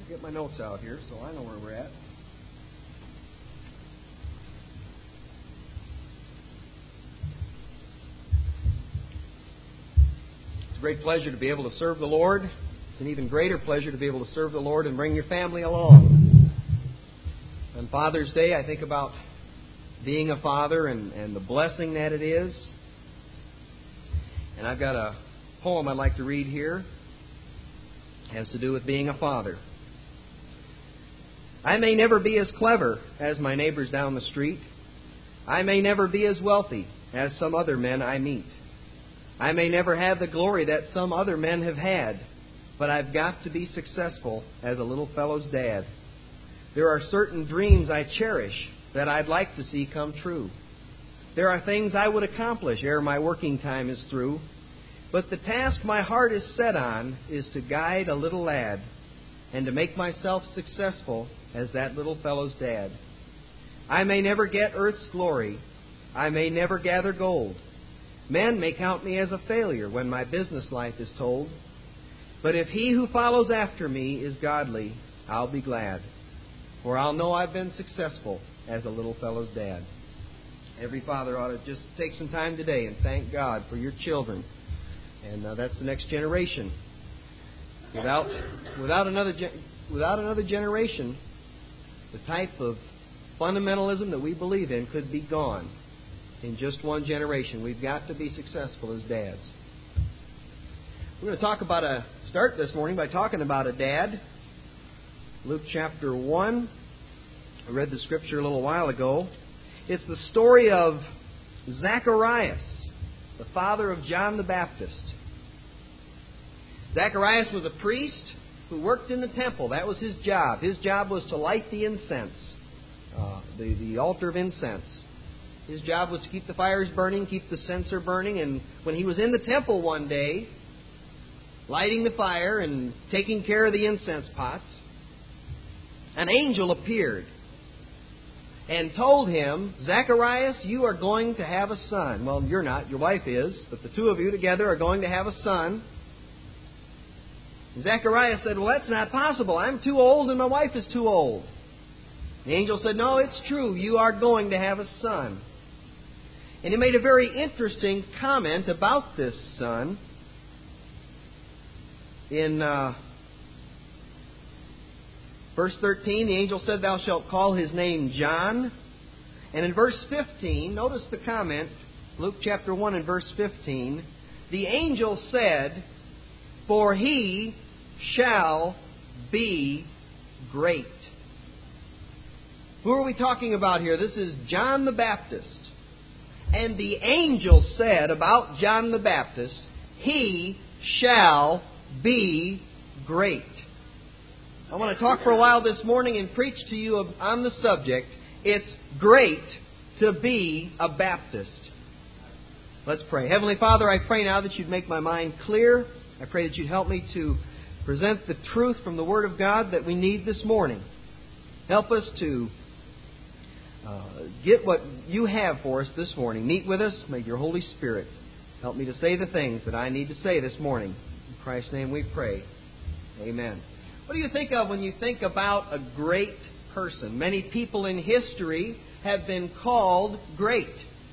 Get my notes out here so I know where we're at. It's a great pleasure to be able to serve the Lord. It's an even greater pleasure to be able to serve the Lord and bring your family along. On Father's Day, I think about being a father and the blessing that it is. And I've got a poem I'd like to read here. It has to do with being a father. I may never be as clever as my neighbors down the street. I may never be as wealthy as some other men I meet. I may never have the glory that some other men have had, but I've got to be successful as a little fellow's dad. There are certain dreams I cherish that I'd like to see come true. There are things I would accomplish ere my working time is through. But the task my heart is set on is to guide a little lad and to make myself successful as that little fellow's dad. I may never get earth's glory. I may never gather gold. Men may count me as a failure when my business life is told. But if he who follows after me is godly, I'll be glad. For I'll know I've been successful as a little fellow's dad. Every father ought to just take some time today and thank God for your children. And that's the next generation. Without another generation, the type of fundamentalism that we believe in could be gone in just one generation. We've got to be successful as dads. We're going to start this morning by talking about a dad. Luke chapter 1. I read the scripture a little while ago. It's the story of Zacharias, the father of John the Baptist. Zacharias was a priest who worked in the temple. That was his job. His job was to light the incense, the altar of incense. His job was to keep the fires burning, keep the censer burning. And when he was in the temple one day, lighting the fire and taking care of the incense pots, an angel appeared and told him, Zacharias, you are going to have a son. Well, you're not. Your wife is. But the two of you together are going to have a son. Zacharias said, well, that's not possible. I'm too old and my wife is too old. The angel said, no, it's true. You are going to have a son. And he made a very interesting comment about this son. In verse 13, the angel said, thou shalt call his name John. And in verse 15, notice the comment, Luke chapter 1 and verse 15, the angel said, for he shall be great. Who are we talking about here? This is John the Baptist. And the angel said about John the Baptist, he shall be great. I want to talk for a while this morning and preach to you on the subject, it's great to be a Baptist. Let's pray. Heavenly Father, I pray now that you'd make my mind clear. I pray that you'd help me to present the truth from the Word of God that we need this morning. Help us to get what you have for us this morning. Meet with us. May your Holy Spirit help me to say the things that I need to say this morning. In Christ's name we pray. Amen. What do you think of when you think about a great person? Many people in history have been called great.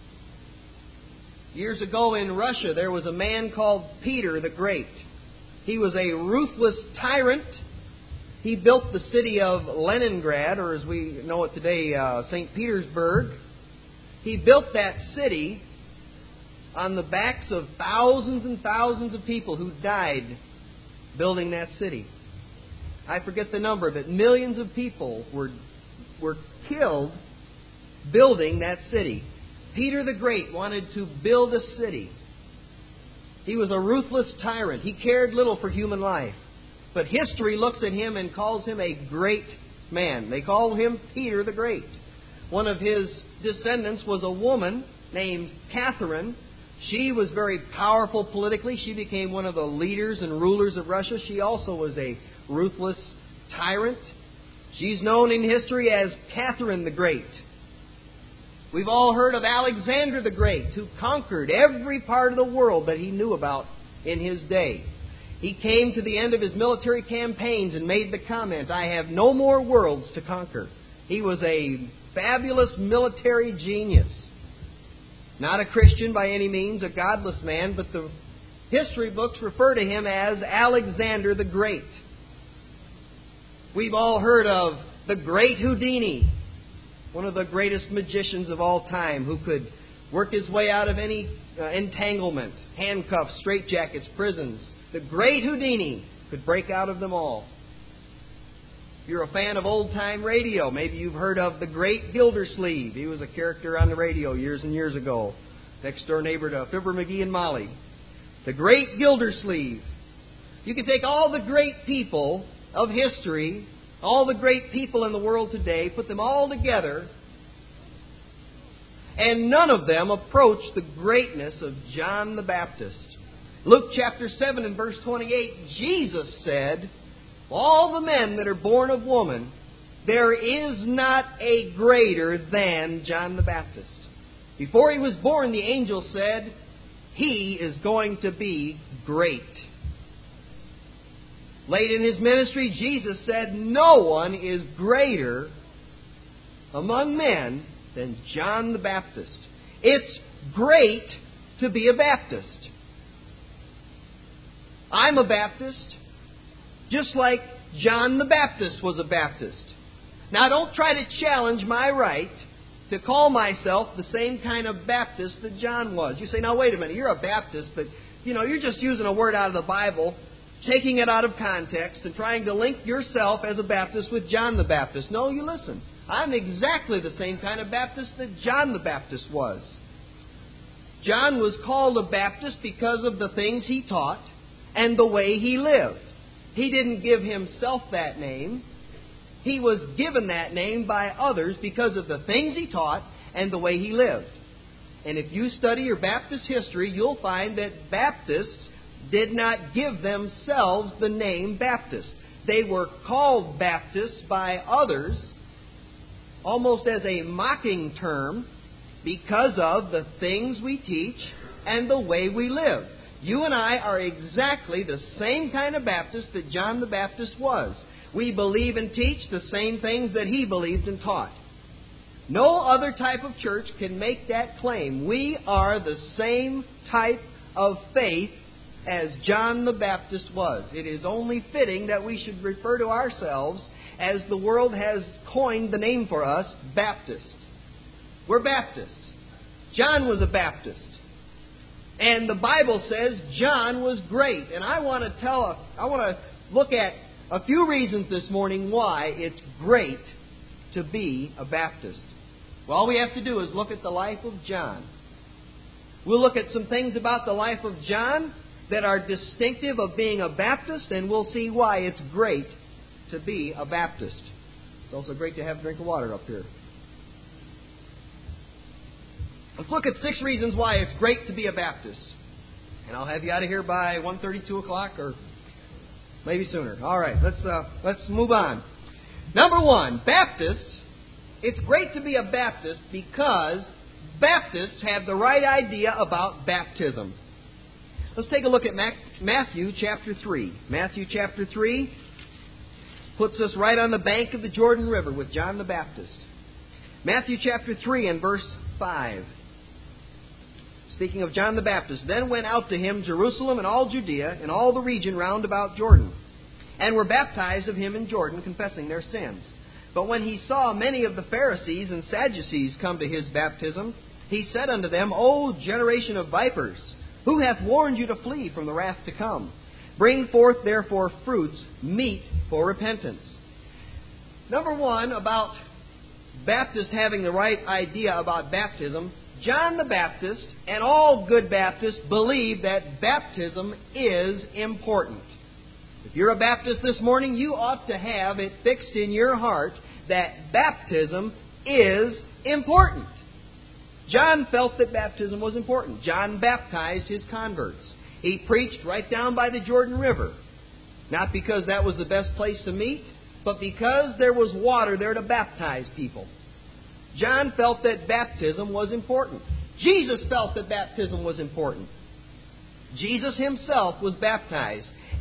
Years ago in Russia, there was a man called Peter the Great. He was a ruthless tyrant. He built the city of Leningrad, or as we know it today, St. Petersburg. He built that city on the backs of thousands and thousands of people who died building that city. I forget the number, but millions of people were killed building that city. Peter the Great wanted to build a city. He was a ruthless tyrant. He cared little for human life. But history looks at him and calls him a great man. They call him Peter the Great. One of his descendants was a woman named Catherine. She was very powerful politically. She became one of the leaders and rulers of Russia. She also was a ruthless tyrant. She's known in history as Catherine the Great. We've all heard of Alexander the Great, who conquered every part of the world that he knew about in his day. He came to the end of his military campaigns and made the comment, "I have no more worlds to conquer." He was a fabulous military genius. Not a Christian by any means, a godless man, but the history books refer to him as Alexander the Great. We've all heard of the Great Houdini, one of the greatest magicians of all time, who could work his way out of any entanglement, handcuffs, straitjackets, prisons. The Great Houdini could break out of them all. If you're a fan of old-time radio, maybe you've heard of the Great Gildersleeve. He was a character on the radio years and years ago, next-door neighbor to Fibber McGee and Molly. The Great Gildersleeve. You can take all the great people of history, all the great people in the world today, put them all together, and none of them approach the greatness of John the Baptist. Luke chapter 7 and verse 28, Jesus said, "All the men that are born of woman, there is not a greater than John the Baptist." Before he was born, the angel said, "He is going to be great." Late in his ministry, Jesus said, "No one is greater among men than John the Baptist." It's great to be a Baptist. I'm a Baptist, just like John the Baptist was a Baptist. Now, don't try to challenge my right to call myself the same kind of Baptist that John was. You say, "Now, wait a minute, you're a Baptist, but, you're just using a word out of the Bible, taking it out of context, and trying to link yourself as a Baptist with John the Baptist." No, you listen. I'm exactly the same kind of Baptist that John the Baptist was. John was called a Baptist because of the things he taught and the way he lived. He didn't give himself that name. He was given that name by others because of the things he taught and the way he lived. And if you study your Baptist history, you'll find that Baptists did not give themselves the name Baptist. They were called Baptists by others almost as a mocking term because of the things we teach and the way we live. You and I are exactly the same kind of Baptist that John the Baptist was. We believe and teach the same things that he believed and taught. No other type of church can make that claim. We are the same type of faith as John the Baptist was. It is only fitting that we should refer to ourselves, as the world has coined the name for us, Baptist. We're Baptists. John was a Baptist. And the Bible says John was great. And I want to look at a few reasons this morning why it's great to be a Baptist. Well, all we have to do is look at the life of John. We'll look at some things about the life of John that are distinctive of being a Baptist, and we'll see why it's great to be a Baptist. It's also great to have a drink of water up here. Let's look at 6 reasons why it's great to be a Baptist. And I'll have you out of here by 1:30, 2 o'clock, or maybe sooner. All right, let's move on. Number 1, Baptists. It's great to be a Baptist because Baptists have the right idea about baptism. Let's take a look at Matthew chapter 3. Matthew chapter 3 puts us right on the bank of the Jordan River with John the Baptist. Matthew chapter 3 and verse 5. Speaking of John the Baptist, "Then went out to him Jerusalem and all Judea and all the region round about Jordan, and were baptized of him in Jordan, confessing their sins. But when he saw many of the Pharisees and Sadducees come to his baptism, he said unto them, O generation of vipers, who hath warned you to flee from the wrath to come? Bring forth therefore fruits meet for repentance." Number 1, about Baptists having the right idea about baptism, John the Baptist and all good Baptists believe that baptism is important. If you're a Baptist this morning, you ought to have it fixed in your heart that baptism is important. John felt that baptism was important. John baptized his converts. He preached right down by the Jordan River. Not because that was the best place to meet, but because there was water there to baptize people. John felt that baptism was important. Jesus felt that baptism was important. Jesus himself was baptized.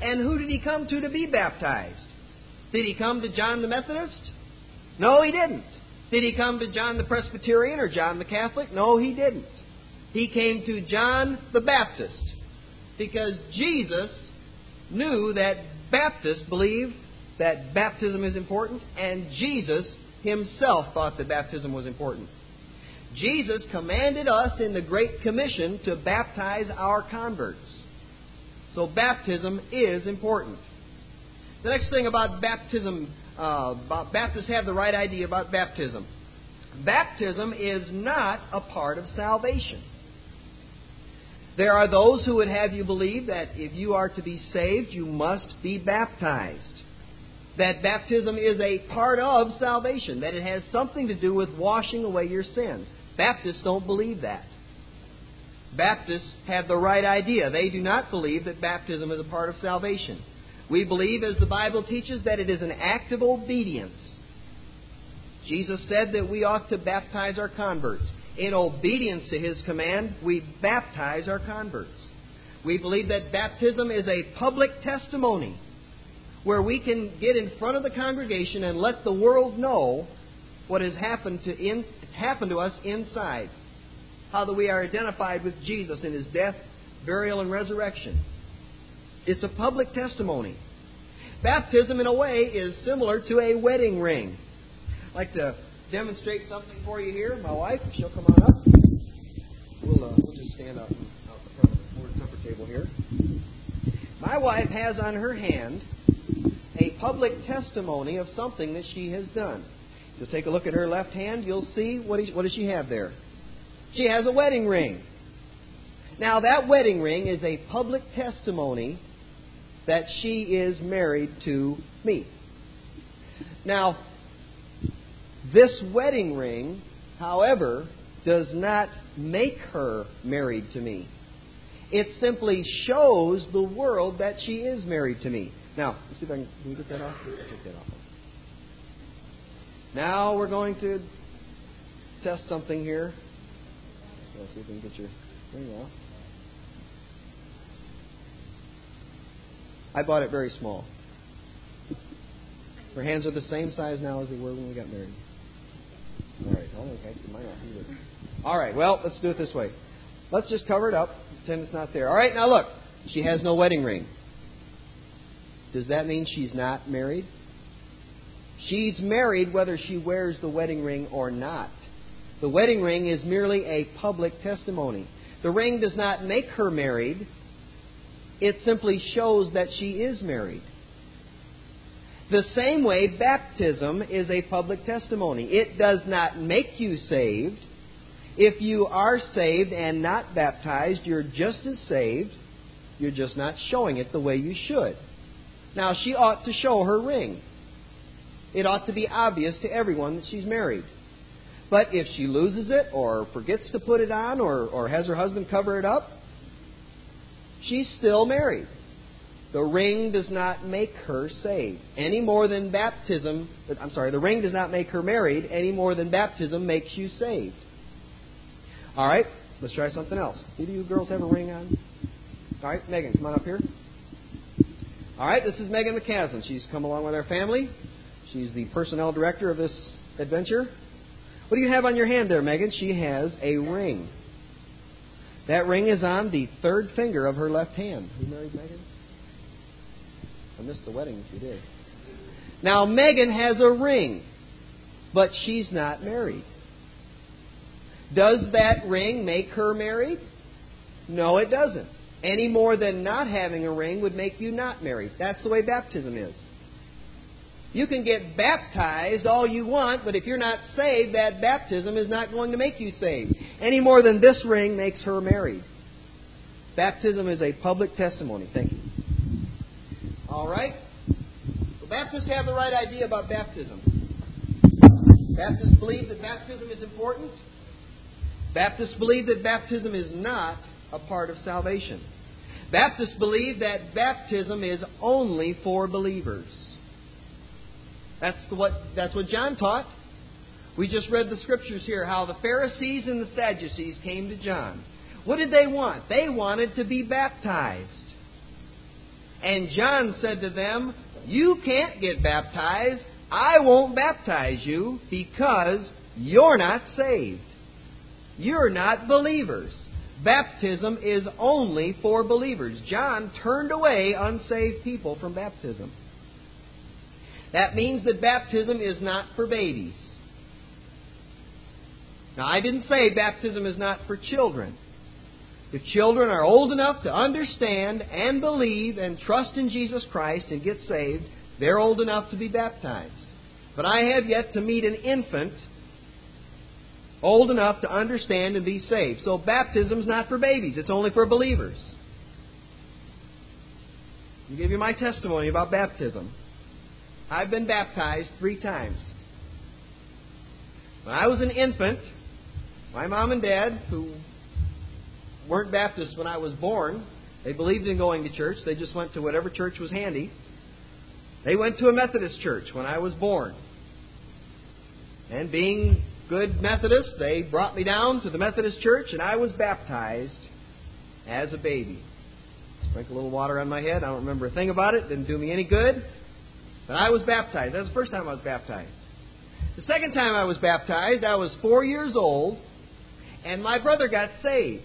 And who did he come to be baptized? Did he come to John the Methodist? No, he didn't. Did he come to John the Presbyterian or John the Catholic? No, he didn't. He came to John the Baptist because Jesus knew that Baptists believe that baptism is important, and Jesus himself thought that baptism was important. Jesus commanded us in the Great Commission to baptize our converts. So baptism is important. The next thing about baptism, Baptists have the right idea about baptism. Baptism is not a part of salvation. There are those who would have you believe that if you are to be saved, you must be baptized. That baptism is a part of salvation, that it has something to do with washing away your sins. Baptists don't believe that. Baptists have the right idea. They do not believe that baptism is a part of salvation. We believe, as the Bible teaches, that it is an act of obedience. Jesus said that we ought to baptize our converts. In obedience to His command, we baptize our converts. We believe that baptism is a public testimony where we can get in front of the congregation and let the world know what has happened to us inside. How that we are identified with Jesus in His death, burial, and resurrection. It's a public testimony. Baptism, in a way, is similar to a wedding ring. I'd like to demonstrate something for you here. My wife, if she'll come on up. We'll just stand out in front of the board supper table here. My wife has on her hand a public testimony of something that she has done. If you'll take a look at her left hand, you'll see what does she have there? She has a wedding ring. Now, that wedding ring is a public testimony that she is married to me. Now, this wedding ring, however, does not make her married to me. It simply shows the world that she is married to me. Now, let's see if can we get that off? Take that off. Now we're going to test something here. Let's see if we can get your ring off. I bought it very small. Her hands are the same size now as they were when we got married. All right. Oh, okay. Mine off either. All right. Well, let's do it this way. Let's just cover it up. Pretend it's not there. All right. Now look. She has no wedding ring. Does that mean she's not married? She's married whether she wears the wedding ring or not. The wedding ring is merely a public testimony. The ring does not make her married. It simply shows that she is married. The same way, baptism is a public testimony. It does not make you saved. If you are saved and not baptized, you're just as saved. You're just not showing it the way you should. Now, she ought to show her ring. It ought to be obvious to everyone that she's married. But if she loses it or forgets to put it on or has her husband cover it up, she's still married. The ring does not make her saved any more than baptism. The ring does not make her married any more than baptism makes you saved. All right, let's try something else. Do you girls have a ring on? All right, Megan, come on up here. All right, this is Megan McCaslin. She's come along with our family. She's the personnel director of this adventure. What do you have on your hand there, Megan? She has a ring. That ring is on the third finger of her left hand. You married Megan? I missed the wedding if you did. Now, Megan has a ring, but she's not married. Does that ring make her married? No, it doesn't. Any more than not having a ring would make you not married. That's the way baptism is. You can get baptized all you want, but if you're not saved, that baptism is not going to make you saved. Any more than this ring makes her married. Baptism is a public testimony. Thank you. All right? So Baptists have the right idea about baptism. Baptists believe that baptism is important. Baptists believe that baptism is not a part of salvation. Baptists believe that baptism is only for believers. That's what John taught. We just read the scriptures here, how the Pharisees and the Sadducees came to John. What did they want? They wanted to be baptized. And John said to them, "You can't get baptized. I won't baptize you because you're not saved. You're not believers. Baptism is only for believers." John turned away unsaved people from baptism. That means that baptism is not for babies. Now, I didn't say baptism is not for children. If children are old enough to understand and believe and trust in Jesus Christ and get saved, they're old enough to be baptized. But I have yet to meet an infant old enough to understand and be saved. So baptism is not for babies. It's only for believers. I'll give you my testimony about baptism. I've been baptized 3 times. When I was an infant, my mom and dad, who weren't Baptists when I was born, they believed in going to church. They just went to whatever church was handy. They went to a Methodist church when I was born. And being good Methodists, they brought me down to the Methodist church, and I was baptized as a baby. Sprinkle a little water on my head. I don't remember a thing about it. Didn't do me any good. But I was baptized. That was the first time I was baptized. The second time I was baptized, I was 4 years old, and my brother got saved.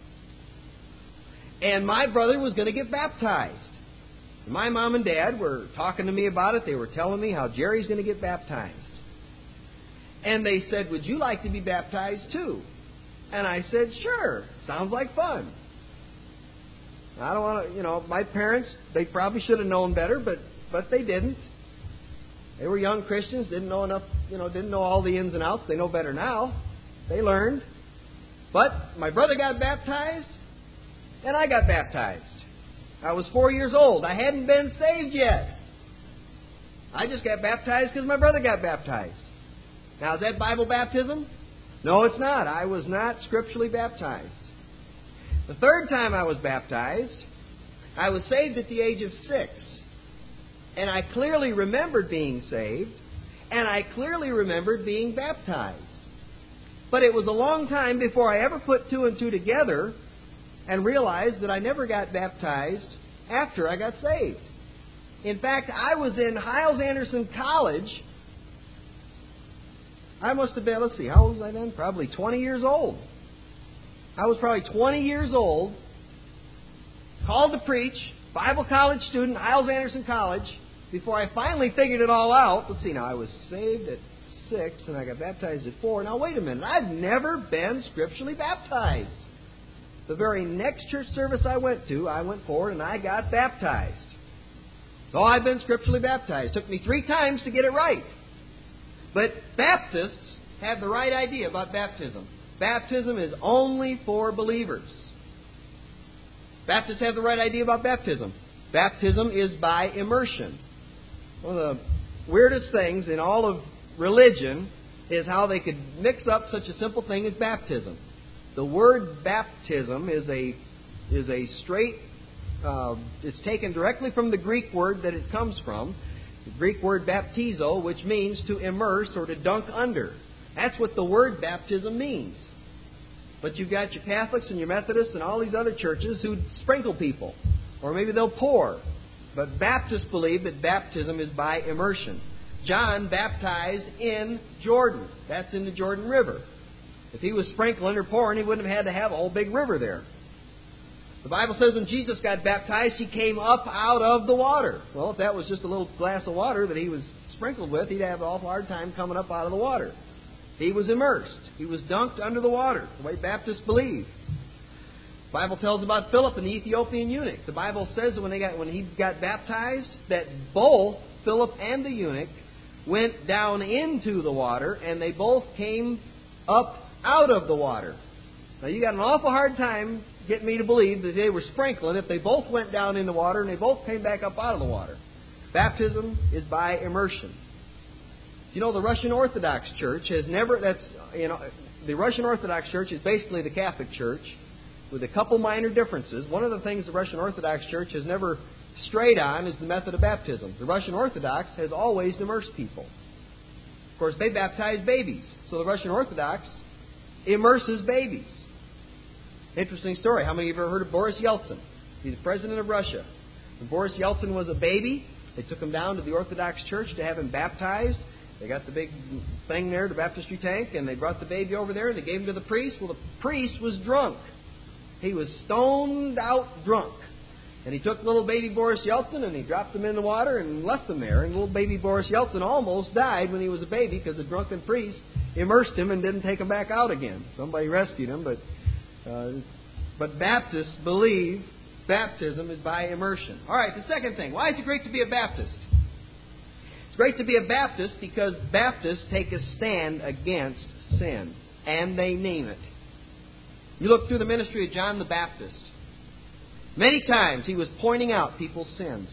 And my brother was going to get baptized. And my mom and dad were talking to me about it. They were telling me how Jerry's going to get baptized. And they said, "Would you like to be baptized too?" And I said, "Sure. Sounds like fun." I don't want to, my parents, they probably should have known better, but they didn't. They were young Christians, didn't know enough, didn't know all the ins and outs. They know better now. They learned. But my brother got baptized, and I got baptized. I was 4 years old. I hadn't been saved yet. I just got baptized because my brother got baptized. Now, is that Bible baptism? No, it's not. I was not scripturally baptized. The third time I was baptized, I was saved at the age of 6. And I clearly remembered being saved, and I clearly remembered being baptized. But it was a long time before I ever put 2 and 2 together and realized that I never got baptized after I got saved. In fact, I was in Hyles-Anderson College. I must have been, how old was I then? Probably 20 years old. I was probably 20 years old, called to preach, Bible college student, Hyles-Anderson College, before I finally figured it all out. Now I was saved at 6 and I got baptized at 4. Now wait a minute, I've never been scripturally baptized. The very next church service I went to, I went forward and I got baptized. So I've been scripturally baptized. It took me 3 times to get it right. But Baptists have the right idea about baptism. Baptism is only for believers. Baptists have the right idea about baptism. Baptism is by immersion. One of the weirdest things in all of religion is how they could mix up such a simple thing as baptism. The word baptism is a straight, it's taken directly from the Greek word that it comes from. The Greek word baptizo, which means to immerse or to dunk under. That's what the word baptism means. But you've got your Catholics and your Methodists and all these other churches who sprinkle people. Or maybe they'll pour. But Baptists believe that baptism is by immersion. John baptized in Jordan. That's in the Jordan River. If he was sprinkling or pouring, he wouldn't have had to have a whole big river there. The Bible says when Jesus got baptized, He came up out of the water. Well, if that was just a little glass of water that He was sprinkled with, He'd have an awful hard time coming up out of the water. He was immersed. He was dunked under the water, the way Baptists believe. The Bible tells about Philip and the Ethiopian eunuch. The Bible says that when he got baptized, that both Philip and the eunuch went down into the water, and they both came up out of the water. Now, you got an awful hard time getting me to believe that they were sprinkling if they both went down in the water and they both came back up out of the water. Baptism is by immersion. You know, the Russian Orthodox Church has never, the Russian Orthodox Church is basically the Catholic Church with a couple minor differences. One of the things the Russian Orthodox Church has never strayed on is the method of baptism. The Russian Orthodox has always immersed people. Of course, they baptize babies. So the Russian Orthodox immerses babies. Interesting story. How many of you have ever heard of Boris Yeltsin? He's the president of Russia. When Boris Yeltsin was a baby, they took him down to the Orthodox Church to have him baptized. They got the big thing there, the baptistry tank, and they brought the baby over there and they gave him to the priest. Well, the priest was drunk. He was stoned out drunk. And he took little baby Boris Yeltsin and he dropped him in the water and left him there. And little baby Boris Yeltsin almost died when he was a baby because the drunken priest immersed him and didn't take him back out again. Somebody rescued him, but Baptists believe baptism is by immersion. All right, the second thing. Why is it great to be a Baptist? It's great to be a Baptist because Baptists take a stand against sin, and they name it. You look through the ministry of John the Baptist. Many times he was pointing out people's sins.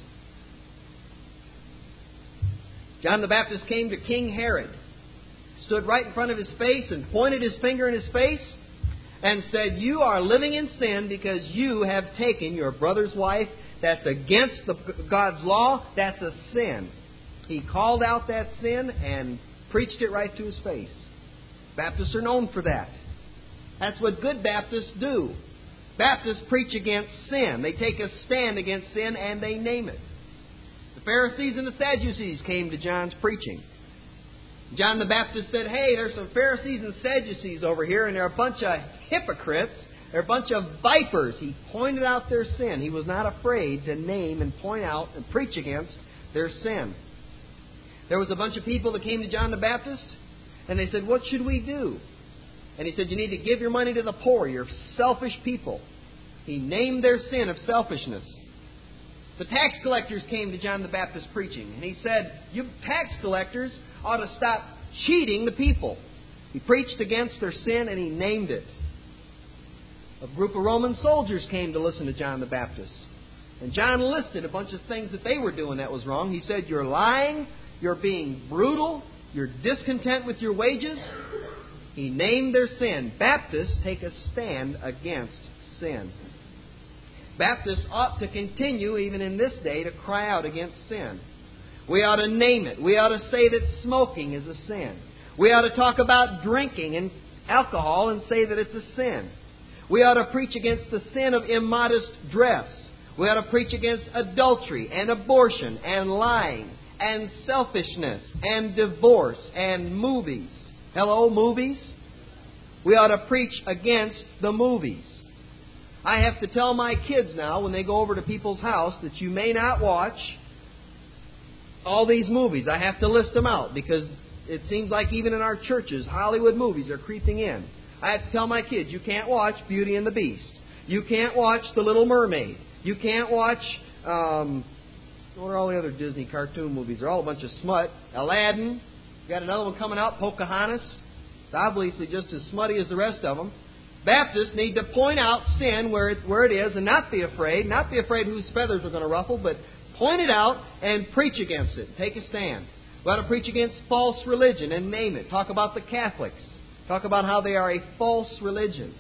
John the Baptist came to King Herod, stood right in front of his face and pointed his finger in his face and said, "You are living in sin because you have taken your brother's wife. That's against God's law. That's a sin." He called out that sin and preached it right to his face. Baptists are known for that. That's what good Baptists do. Baptists preach against sin. They take a stand against sin and they name it. The Pharisees and the Sadducees came to John's preaching. John the Baptist said, "Hey, there's some Pharisees and Sadducees over here, and they're a bunch of hypocrites. They're a bunch of vipers." He pointed out their sin. He was not afraid to name and point out and preach against their sin. There was a bunch of people that came to John the Baptist, and they said, "What should we do?" And he said, "You need to give your money to the poor. You're selfish people." He named their sin of selfishness. The tax collectors came to John the Baptist preaching, and he said, "You tax collectors ought to stop cheating the people." He preached against their sin and he named it. A group of Roman soldiers came to listen to John the Baptist. And John listed a bunch of things that they were doing that was wrong. He said, "You're lying, you're being brutal, you're discontent with your wages." He named their sin. Baptists take a stand against sin. Baptists ought to continue, even in this day, to cry out against sin. We ought to name it. We ought to say that smoking is a sin. We ought to talk about drinking and alcohol and say that it's a sin. We ought to preach against the sin of immodest dress. We ought to preach against adultery and abortion and lying and selfishness and divorce and movies. Hello, movies? We ought to preach against the movies. I have to tell my kids now when they go over to people's house that you may not watch all these movies. I have to list them out because it seems like even in our churches, Hollywood movies are creeping in. I have to tell my kids, you can't watch Beauty and the Beast. You can't watch The Little Mermaid. You can't watch, what are all the other Disney cartoon movies? They're all a bunch of smut. Aladdin. You got another one coming out, Pocahontas. It's obviously just as smutty as the rest of them. Baptists need to point out sin where it is and not be afraid. Not be afraid whose feathers are going to ruffle, but point it out and preach against it. Take a stand. We ought to preach against false religion and name it. Talk about the Catholics. Talk about how they are a false religion.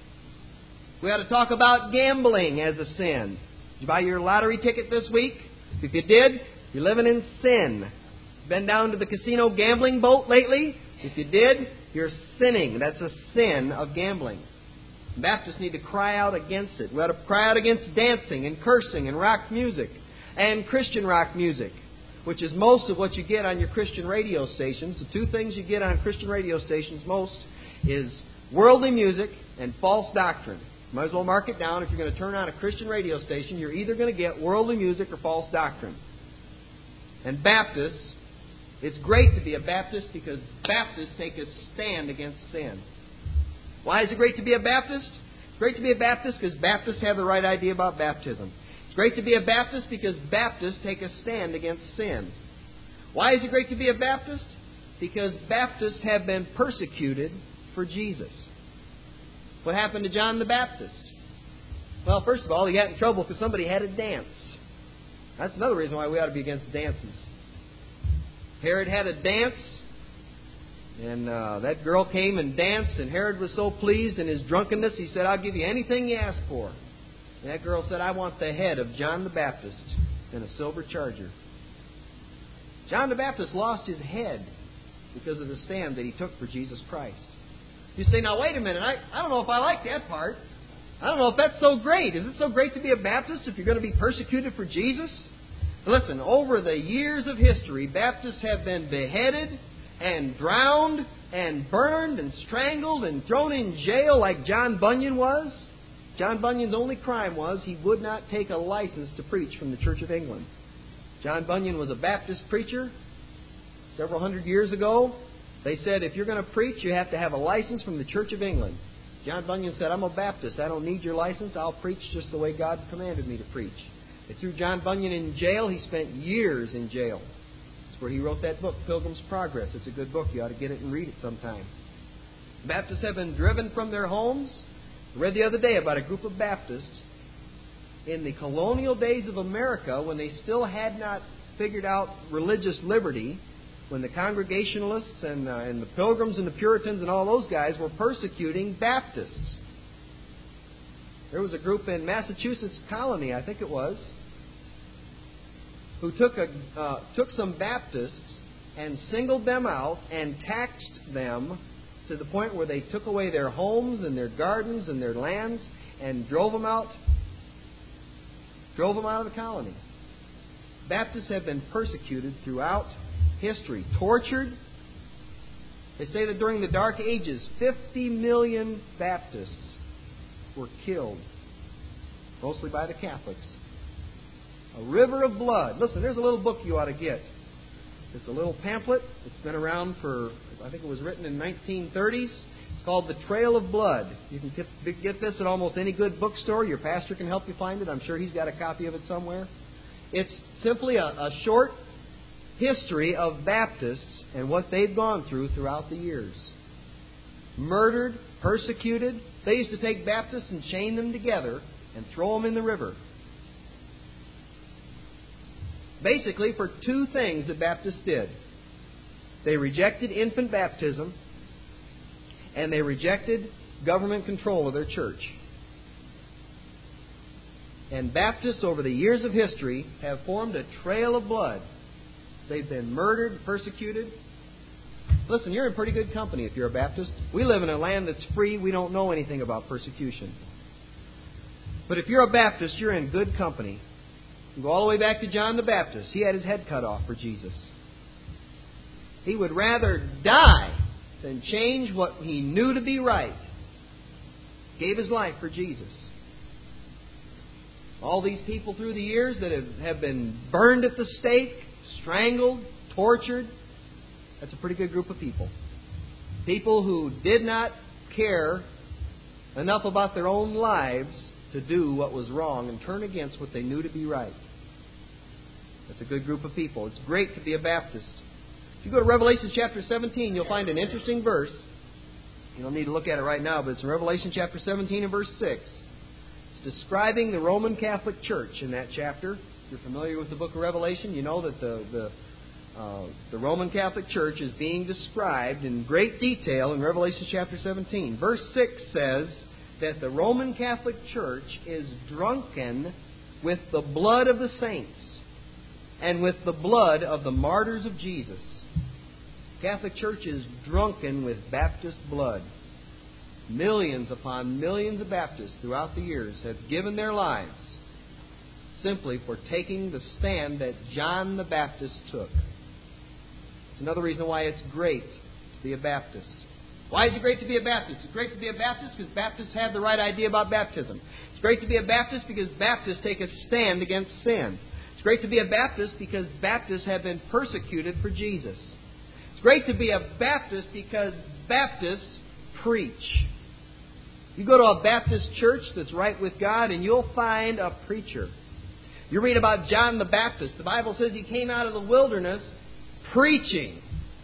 We ought to talk about gambling as a sin. Did you buy your lottery ticket this week? If you did, you're living in sin. Been down to the casino gambling boat lately? If you did, you're sinning. That's a sin of gambling. Baptists need to cry out against it. We ought to cry out against dancing and cursing and rock music and Christian rock music, which is most of what you get on your Christian radio stations. The two things you get on Christian radio stations most is worldly music and false doctrine. You might as well mark it down. If you're going to turn on a Christian radio station, you're either going to get worldly music or false doctrine. And Baptists, it's great to be a Baptist because Baptists take a stand against sin. Why is it great to be a Baptist? It's great to be a Baptist because Baptists have the right idea about baptism. It's great to be a Baptist because Baptists take a stand against sin. Why is it great to be a Baptist? Because Baptists have been persecuted for Jesus. What happened to John the Baptist? Well, first of all, he got in trouble because somebody had a dance. That's another reason why we ought to be against dances. Herod had a dance, and that girl came and danced, and Herod was so pleased in his drunkenness, he said, "I'll give you anything you ask for." And that girl said, "I want the head of John the Baptist in a silver charger." John the Baptist lost his head because of the stand that he took for Jesus Christ. You say, "Now wait a minute, I don't know if I like that part. I don't know if that's so great. Is it so great to be a Baptist if you're going to be persecuted for Jesus? Listen, over the years of history, Baptists have been beheaded and drowned and burned and strangled and thrown in jail like John Bunyan was. John Bunyan's only crime was he would not take a license to preach from the Church of England. John Bunyan was a Baptist preacher several hundred years ago. They said, if you're going to preach, you have to have a license from the Church of England. John Bunyan said, I'm a Baptist. I don't need your license. I'll preach just the way God commanded me to preach. They threw John Bunyan in jail. He spent years in jail. That's where he wrote that book, Pilgrim's Progress. It's a good book. You ought to get it and read it sometime. Baptists have been driven from their homes. I read the other day about a group of Baptists in the colonial days of America, when they still had not figured out religious liberty, when the Congregationalists and the Pilgrims and the Puritans and all those guys were persecuting Baptists. There was a group in Massachusetts colony, I think it was, who took some Baptists and singled them out and taxed them to the point where they took away their homes and their gardens and their lands and drove them out of the colony. Baptists have been persecuted throughout history, tortured. They say that during the Dark Ages, 50 million Baptists were killed, mostly by the Catholics. A river of blood. Listen, there's a little book you ought to get. It's a little pamphlet. It's been around for, I think it was written in 1930s. It's called The Trail of Blood. You can get this at almost any good bookstore. Your pastor can help you find it. I'm sure he's got a copy of it somewhere. It's simply a short history of Baptists and what they've gone throughout the years. Murdered, persecuted. They used to take Baptists and chain them together and throw them in the river. Basically for two things the Baptists did. They rejected infant baptism, and they rejected government control of their church. And Baptists over the years of history have formed a trail of blood. They've been murdered, persecuted. Listen, you're in pretty good company if you're a Baptist. We live in a land that's free. We don't know anything about persecution. But if you're a Baptist, you're in good company. You go all the way back to John the Baptist. He had his head cut off for Jesus. He would rather die than change what he knew to be right. Gave his life for Jesus. All these people through the years that have been burned at the stake, strangled, tortured, that's a pretty good group of people. People who did not care enough about their own lives to do what was wrong and turn against what they knew to be right. That's a good group of people. It's great to be a Baptist. If you go to Revelation chapter 17, you'll find an interesting verse. You don't need to look at it right now, but it's in Revelation chapter 17 and verse 6. It's describing the Roman Catholic Church in that chapter. If you're familiar with the book of Revelation, you know that the Roman Catholic Church is being described in great detail in Revelation chapter 17. Verse 6 says that the Roman Catholic Church is drunken with the blood of the saints and with the blood of the martyrs of Jesus. The Catholic Church is drunken with Baptist blood. Millions upon millions of Baptists throughout the years have given their lives simply for taking the stand that John the Baptist took. It's another reason why it's great to be a Baptist. Why is it great to be a Baptist? It's great to be a Baptist because Baptists have the right idea about baptism. It's great to be a Baptist because Baptists take a stand against sin. It's great to be a Baptist because Baptists have been persecuted for Jesus. It's great to be a Baptist because Baptists preach. You go to a Baptist church that's right with God and you'll find a preacher. You read about John the Baptist. The Bible says he came out of the wilderness preaching.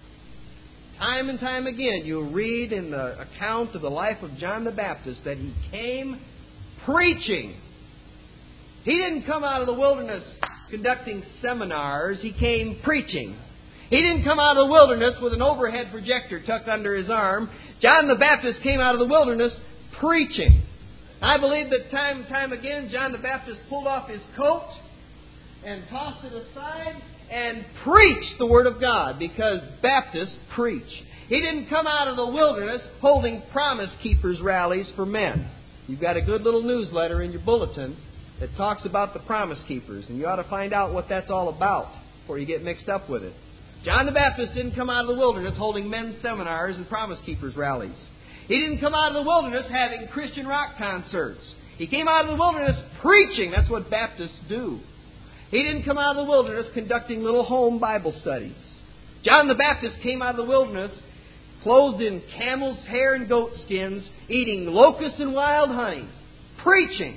Time and time again, you'll read in the account of the life of John the Baptist that he came preaching. He didn't come out of the wilderness conducting seminars. He came preaching. He didn't come out of the wilderness with an overhead projector tucked under his arm. John the Baptist came out of the wilderness preaching. I believe that time and time again, John the Baptist pulled off his coat and tossed it aside and preached the Word of God because Baptists preach. He didn't come out of the wilderness holding Promise Keepers rallies for men. You've got a good little newsletter in your bulletin that talks about the Promise Keepers, and you ought to find out what that's all about before you get mixed up with it. John the Baptist didn't come out of the wilderness holding men's seminars and Promise Keepers rallies. He didn't come out of the wilderness having Christian rock concerts. He came out of the wilderness preaching. That's what Baptists do. He didn't come out of the wilderness conducting little home Bible studies. John the Baptist came out of the wilderness clothed in camel's hair and goat skins, eating locusts and wild honey, preaching.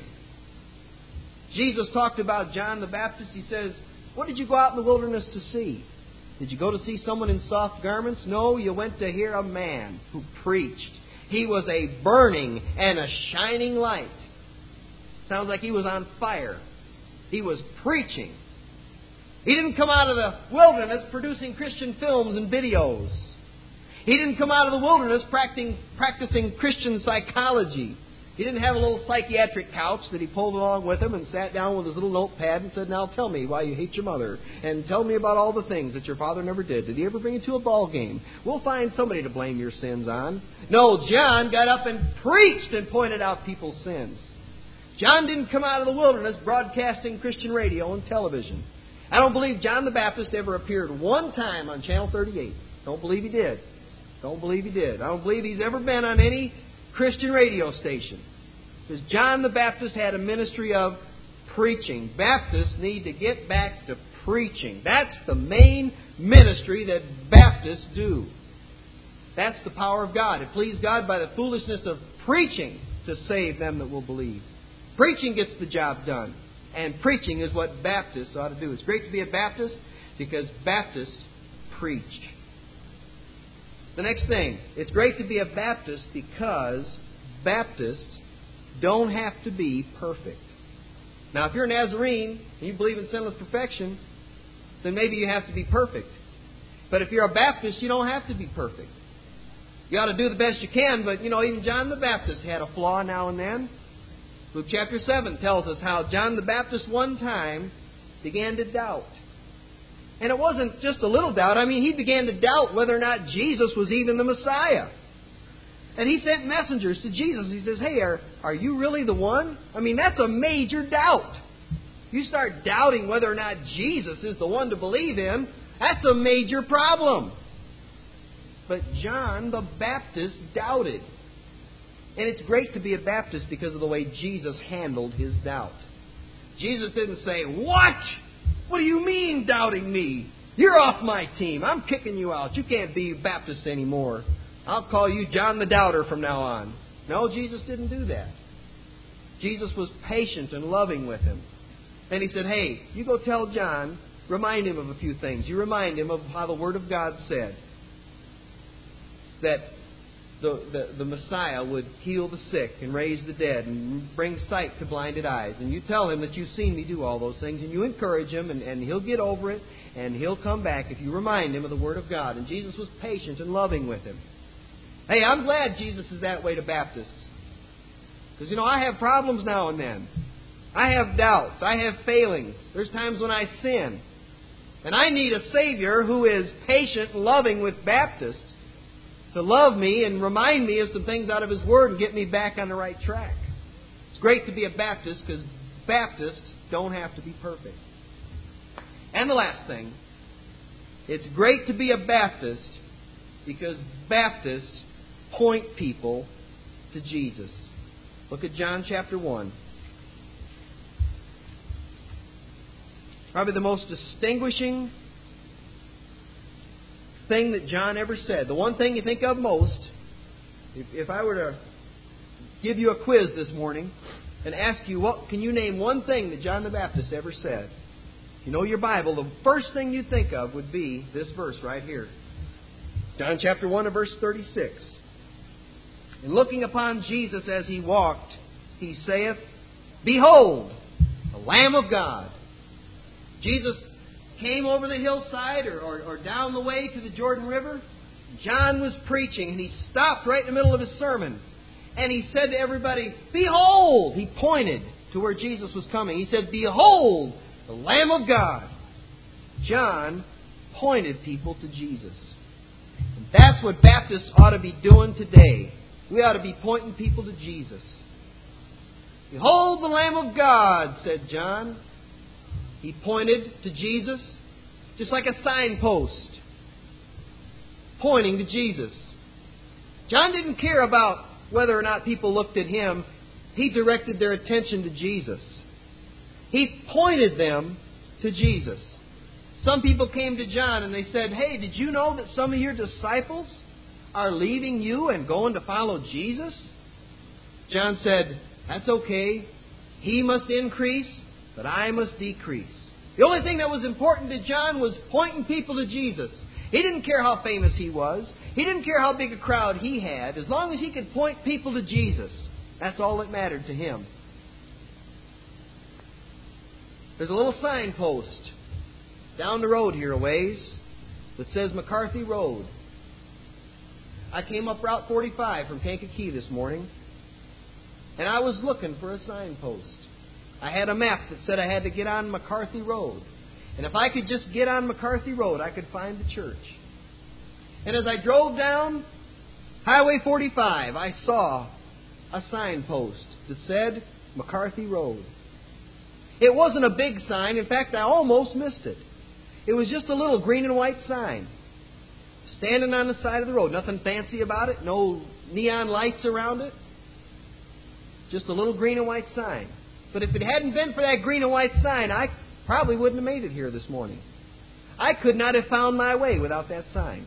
Jesus talked about John the Baptist. He says, what did you go out in the wilderness to see? Did you go to see someone in soft garments? No, you went to hear a man who preached. He was a burning and a shining light. Sounds like he was on fire. He was preaching. He didn't come out of the wilderness producing Christian films and videos. He didn't come out of the wilderness practicing Christian psychology. He didn't have a little psychiatric couch that he pulled along with him and sat down with his little notepad and said, now tell me why you hate your mother and tell me about all the things that your father never did. Did he ever bring you to a ball game? We'll find somebody to blame your sins on. No, John got up and preached and pointed out people's sins. John didn't come out of the wilderness broadcasting Christian radio and television. I don't believe John the Baptist ever appeared one time on Channel 38. Don't believe he did. Don't believe he did. I don't believe he's ever been on any Christian radio station. Because John the Baptist had a ministry of preaching. Baptists need to get back to preaching. That's the main ministry that Baptists do. That's the power of God. It pleased God by the foolishness of preaching to save them that will believe. Preaching gets the job done. And preaching is what Baptists ought to do. It's great to be a Baptist because Baptists preach. The next thing, it's great to be a Baptist because Baptists don't have to be perfect. Now, if you're a Nazarene and you believe in sinless perfection, then maybe you have to be perfect. But if you're a Baptist, you don't have to be perfect. You ought to do the best you can, but, even John the Baptist had a flaw now and then. Luke chapter 7 tells us how John the Baptist one time began to doubt. And it wasn't just a little doubt. He began to doubt whether or not Jesus was even the Messiah. And he sent messengers to Jesus. He says, hey, are you really the one? That's a major doubt. You start doubting whether or not Jesus is the one to believe in, that's a major problem. But John the Baptist doubted. And it's great to be a Baptist because of the way Jesus handled his doubt. Jesus didn't say, what? What do you mean doubting me? You're off my team. I'm kicking you out. You can't be a Baptist anymore. I'll call you John the Doubter from now on. No, Jesus didn't do that. Jesus was patient and loving with him. And he said, hey, you go tell John, remind him of a few things. You remind him of how the Word of God said that the Messiah would heal the sick and raise the dead and bring sight to blinded eyes. And you tell him that you've seen me do all those things, and you encourage him, and he'll get over it, and he'll come back if you remind him of the Word of God. And Jesus was patient and loving with him. Hey, I'm glad Jesus is that way to Baptists. Because, I have problems now and then. I have doubts. I have failings. There's times when I sin. And I need a Savior who is patient and loving with Baptists to love me and remind me of some things out of His Word and get me back on the right track. It's great to be a Baptist because Baptists don't have to be perfect. And the last thing, it's great to be a Baptist because Baptists point people to Jesus. Look at John chapter 1. Probably the most distinguishing thing that John ever said. The one thing you think of most, if I were to give you a quiz this morning and ask you, can you name one thing that John the Baptist ever said? You know your Bible, the first thing you think of would be this verse right here. John chapter 1 and verse 36. And looking upon Jesus as He walked, He saith, Behold, the Lamb of God. Jesus came over the hillside or down the way to the Jordan River. John was preaching, and he stopped right in the middle of his sermon. And he said to everybody, Behold! He pointed to where Jesus was coming. He said, Behold, the Lamb of God. John pointed people to Jesus. And that's what Baptists ought to be doing today. We ought to be pointing people to Jesus. Behold the Lamb of God, said John. He pointed to Jesus, just like a signpost, pointing to Jesus. John didn't care about whether or not people looked at him. He directed their attention to Jesus. He pointed them to Jesus. Some people came to John and they said, "Hey, did you know that some of your disciples are leaving you and going to follow Jesus?" John said, "That's okay. He must increase, but I must decrease." The only thing that was important to John was pointing people to Jesus. He didn't care how famous he was. He didn't care how big a crowd he had. As long as he could point people to Jesus, that's all that mattered to him. There's a little signpost down the road here a ways that says McCarthy Road. I came up Route 45 from Kankakee this morning, and I was looking for a signpost. I had a map that said I had to get on McCarthy Road. And if I could just get on McCarthy Road, I could find the church. And as I drove down Highway 45, I saw a signpost that said McCarthy Road. It wasn't a big sign. In fact, I almost missed it. It was just a little green and white sign standing on the side of the road. Nothing fancy about it. No neon lights around it. Just a little green and white sign. But if it hadn't been for that green and white sign, I probably wouldn't have made it here this morning. I could not have found my way without that sign.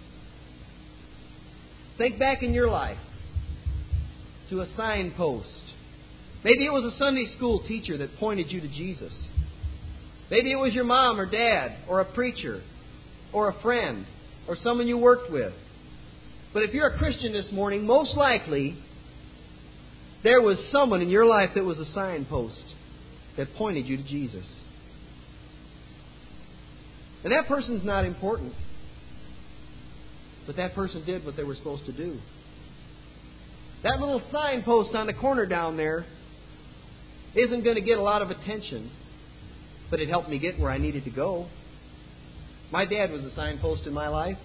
Think back in your life to a signpost. Maybe it was a Sunday school teacher that pointed you to Jesus. Maybe it was your mom or dad or a preacher or a friend or someone you worked with. But if you're a Christian this morning, most likely there was someone in your life that was a signpost that pointed you to Jesus. And that person's not important. But that person did what they were supposed to do. That little signpost on the corner down there isn't going to get a lot of attention, but it helped me get where I needed to go. My dad was a signpost in my life.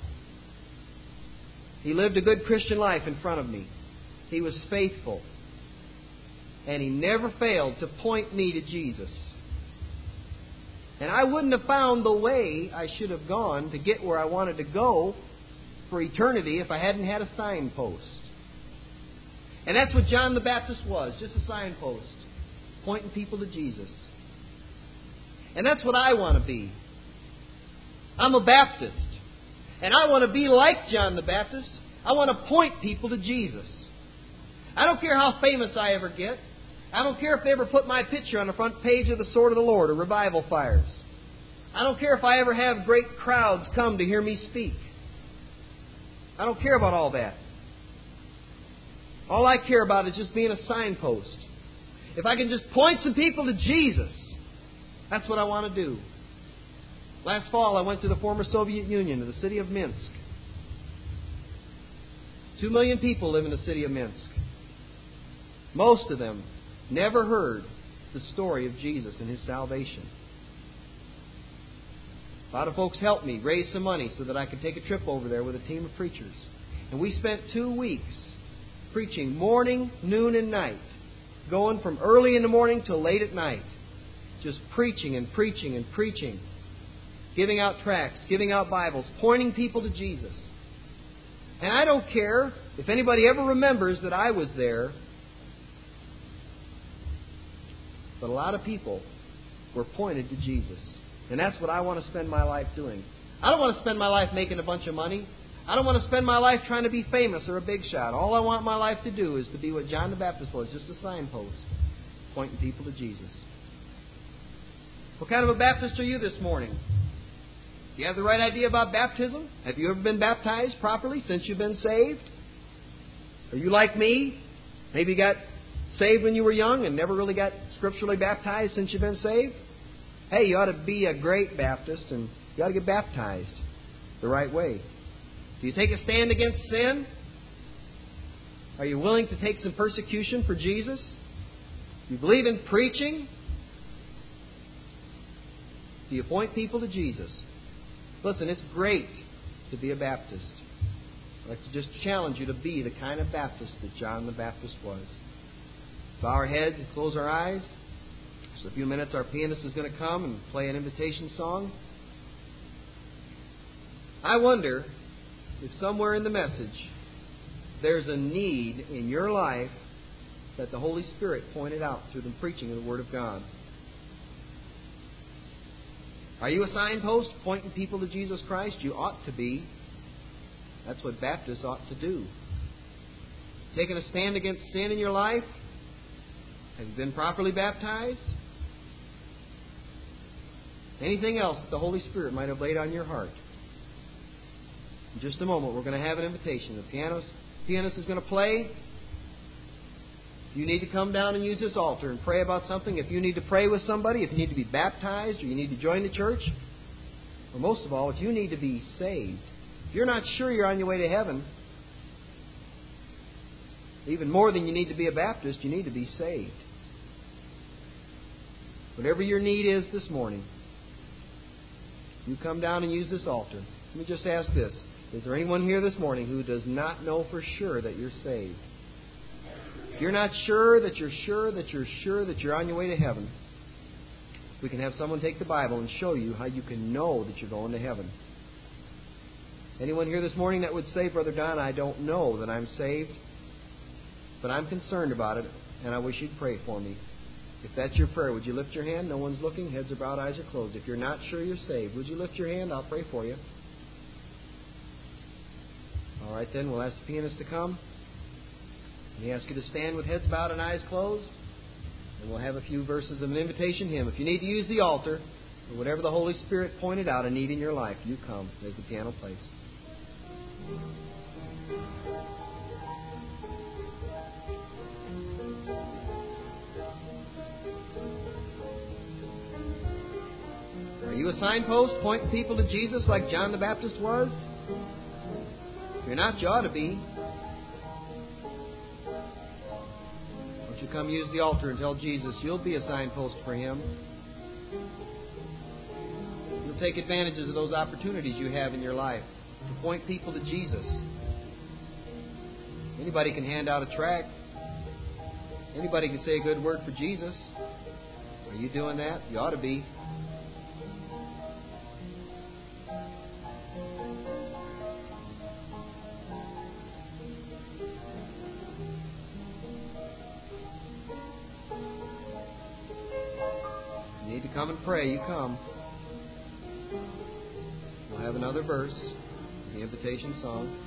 He lived a good Christian life in front of me. He was faithful. And he never failed to point me to Jesus. And I wouldn't have found the way I should have gone to get where I wanted to go for eternity if I hadn't had a signpost. And that's what John the Baptist was, just a signpost, pointing people to Jesus. And that's what I want to be. I'm a Baptist. And I want to be like John the Baptist. I want to point people to Jesus. I don't care how famous I ever get. I don't care if they ever put my picture on the front page of the Sword of the Lord or Revival Fires. I don't care if I ever have great crowds come to hear me speak. I don't care about all that. All I care about is just being a signpost. If I can just point some people to Jesus, that's what I want to do. Last fall, I went to the former Soviet Union, to the city of Minsk. 2 million people live in the city of Minsk. Most of them never heard the story of Jesus and His salvation. A lot of folks helped me raise some money so that I could take a trip over there with a team of preachers. And we spent 2 weeks preaching morning, noon, and night. Going from early in the morning till late at night. Just preaching and preaching and preaching. Giving out tracts, giving out Bibles, pointing people to Jesus. And I don't care if anybody ever remembers that I was there. But a lot of people were pointed to Jesus. And that's what I want to spend my life doing. I don't want to spend my life making a bunch of money. I don't want to spend my life trying to be famous or a big shot. All I want my life to do is to be what John the Baptist was, just a signpost, pointing people to Jesus. What kind of a Baptist are you this morning? Do you have the right idea about baptism? Have you ever been baptized properly since you've been saved? Are you like me? Maybe you got saved when you were young and never really got scripturally baptized since you've been saved? Hey, you ought to be a great Baptist and you ought to get baptized the right way. Do you take a stand against sin? Are you willing to take some persecution for Jesus? Do you believe in preaching? Do you point people to Jesus? Listen, it's great to be a Baptist. I'd like to just challenge you to be the kind of Baptist that John the Baptist was. bow our heads and close our eyes. Just a few minutes, our pianist is going to come and play an invitation song. I wonder if somewhere in the message there's a need in your life that the Holy Spirit pointed out through the preaching of the Word of God. Are you a signpost pointing people to Jesus Christ? You ought to be. That's what Baptists ought to do. Taking a stand against sin in your life? Have you been properly baptized? Anything else that the Holy Spirit might have laid on your heart? In just a moment, we're going to have an invitation. The pianist is going to play. If you need to come down and use this altar and pray about something, if you need to pray with somebody, if you need to be baptized, or you need to join the church, or most of all, if you need to be saved, if you're not sure you're on your way to heaven, even more than you need to be a Baptist, you need to be saved. Whatever your need is this morning, you come down and use this altar. Let me just ask this. Is there anyone here this morning who does not know for sure that you're saved? If you're not sure that you're sure that you're sure that you're on your way to heaven, we can have someone take the Bible and show you how you can know that you're going to heaven. Anyone here this morning that would say, Brother Don, I don't know that I'm saved, but I'm concerned about it, and I wish you'd pray for me. If that's your prayer, would you lift your hand? No one's looking. Heads are bowed, eyes are closed. If you're not sure you're saved, would you lift your hand? I'll pray for you. All right, then. We'll ask the pianist to come. And he asks you to stand with heads bowed and eyes closed. And we'll have a few verses of an invitation hymn. If you need to use the altar, or whatever the Holy Spirit pointed out a need in your life, you come as the piano plays. Are you a signpost pointing people to Jesus like John the Baptist was? If you're not, you ought to be. Won't you come use the altar and tell Jesus you'll be a signpost for Him? You'll take advantages of those opportunities you have in your life to point people to Jesus. Anybody can hand out a tract. Anybody can say a good word for Jesus. Are you doing that? You ought to be. You need to come and pray. You come. We'll have another verse, the invitation song.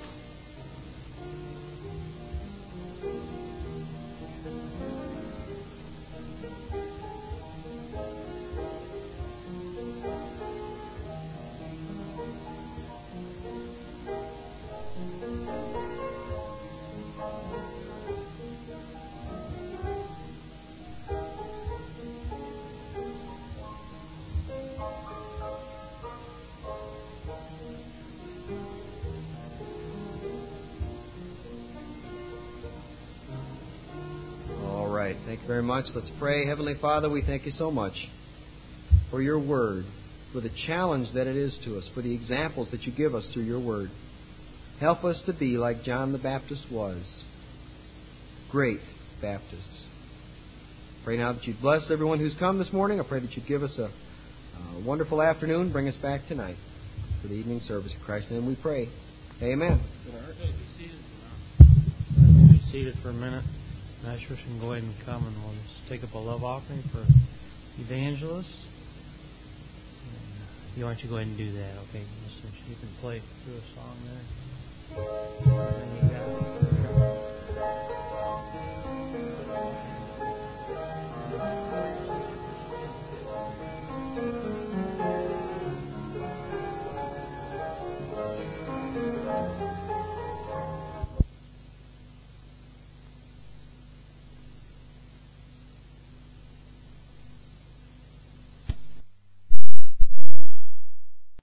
Thank you very much. Let's pray. Heavenly Father, we thank you so much for your word, for the challenge that it is to us, for the examples that you give us through your word. Help us to be like John the Baptist was. Great Baptists. Pray now that you'd bless everyone who's come this morning. I pray that you'd give us a wonderful afternoon. Bring us back tonight for the evening service. In Christ's name we pray. Amen. Be seated for a minute. Ushers can go ahead and come, and we'll just take up a love offering for Evangelist. Why don't you go ahead and do that, okay? You can play through a song there. And then you got it.